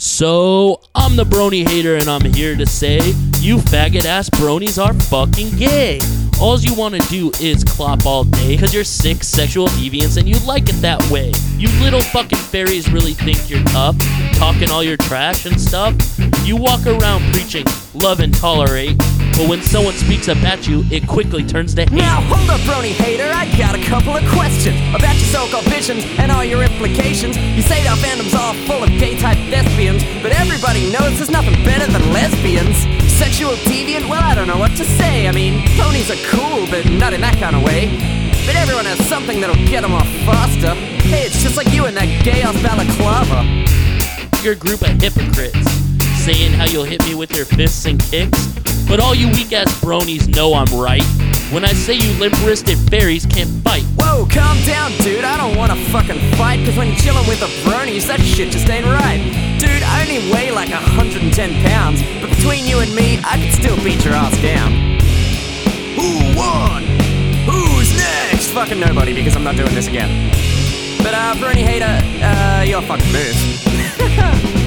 So, I'm the brony hater and I'm here to say, you faggot ass bronies are fucking gay. All you want to do is clop all day cause you're sick sexual deviants and you like it that way. You little fucking fairies really think you're tough, talking all your trash and stuff. You walk around preaching love and tolerate, but when someone speaks up at you, it quickly turns to hate. Now hold up, brony hater, I got a couple of questions about your so-called visions and all your implications. You say our fandom's all full of gay-type thespians, but everybody knows there's nothing better than lesbians. Sexual deviant? Well, I don't know what to say. I mean, ponies are cool, but not in that kind of way. But everyone has something that'll get them off faster. Hey, it's just like you and that gay-ass balaclava. You're a group of hypocrites, saying how you'll hit me with your fists and kicks, but all you weak-ass bronies know I'm right when I say you limp-wristed fairies can't fight. Whoa, calm down, dude, I don't wanna fucking fight, cause when you're chilling with the bronies, that shit just ain't right. Dude, I only weigh like 110 pounds, but between you and me, I could still beat your ass down. Who won? Who's next? Fucking nobody, because I'm not doing this again. But brony hater, you're fucking moves.